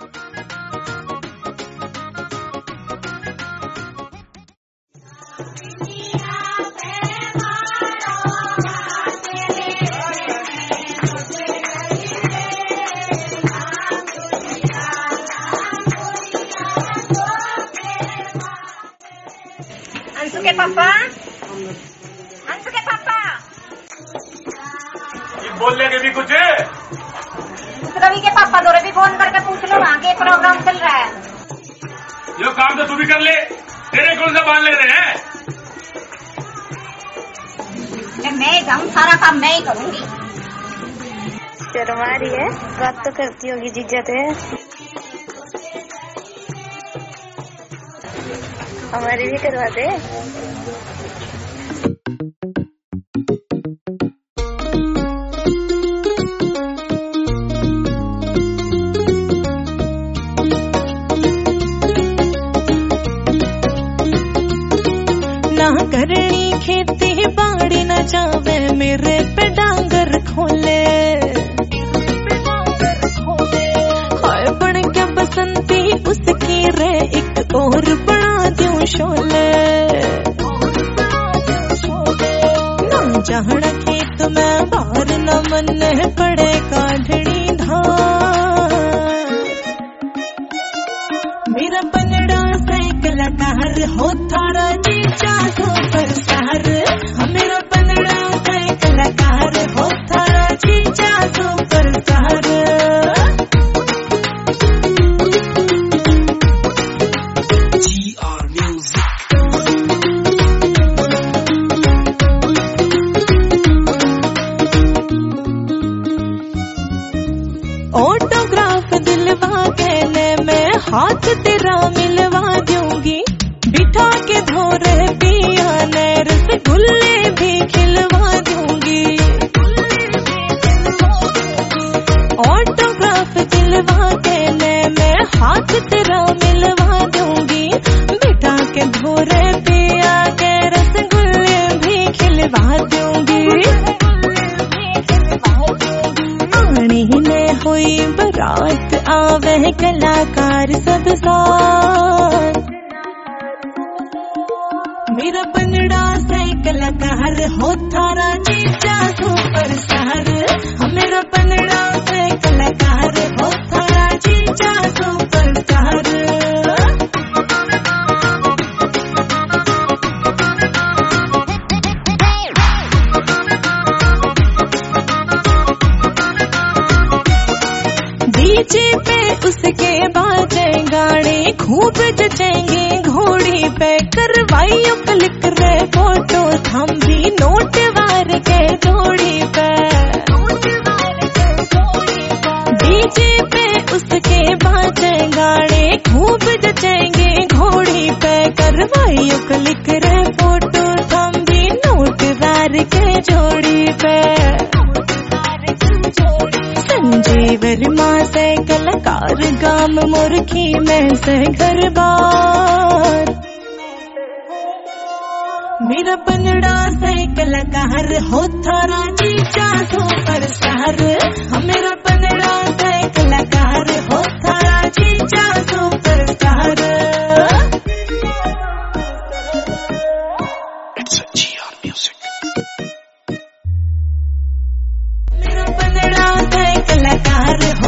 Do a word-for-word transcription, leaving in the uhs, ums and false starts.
अंशु के पापा, अंशु के पापा ये बोल लेंगे भी कुछ। रवि के पापा दो रवि फोन करके पूछ लो वहाँ के प्रोग्राम चल रहा है। ये काम तो तू भी कर ले, तेरे कौन सा बांध ले रहे हैं। मैं जाऊँ सारा काम मैं ही करूँगी। शर्मा रही है, बात तो करती होगी जीजा थे। हमारी भी करवा दे। ना करनी खेती बाड़ी न जावे मेरे पे डांगर खोले। हाय बन के बसंती उसकी रे एक और बना दूं शोले। ना जाना खेत में बाहर न मन पड़े काढ़नी धार। मेरा बनड़ा साइकिल कार हो थारा जीजा सुपर स्टार। मेरा बनड़ा साइकिल कार हो थारा जीजा सुपर स्टार। ऑटोग्राफ दिलवा देने में हाथ तेरा मिलवा दूंगी। बिठा के धोरे पिया ने रसगुल्ले भी खिलवा दूंगी। ऑटोग्राफ दिलवा देने में हाथ तेरा मिलवा दूंगी। बिठा के धोरे पिया के रसगुल्ले भी खिलवा दूंगी। ने हुई बरात आवे कलाकार सब साथ। मेरा बनड़ा साइकिल कार हो थारा जीजा सुपर स्टार। मेरा बनड़ा साइकिल कार हो थारा जीजा सुपर स्टार। डीजे पे उसके बाजे गाने खूब जचेंगे। घोड़ी पे करवाइयो क्लिक रे फोटो थम भी नोट वार के जोड़ी पे। डीजे पे उसके बाजे गाने खूब जचेंगे। घोड़ी पे करवाइयो क्लिक रे फोटो थम भी नोट वार के जोड़ी पे। संजय वर्मा से कलाकार गाम मुर्खी में से घर बार। मेरा बनड़ा से कलाकार हो थारा जीजा सुपर स्टार। मेरा बनड़ा से कलाकार हो थारा जीजा super star. It's a G R music. मेरा बनड़ा से कलाकार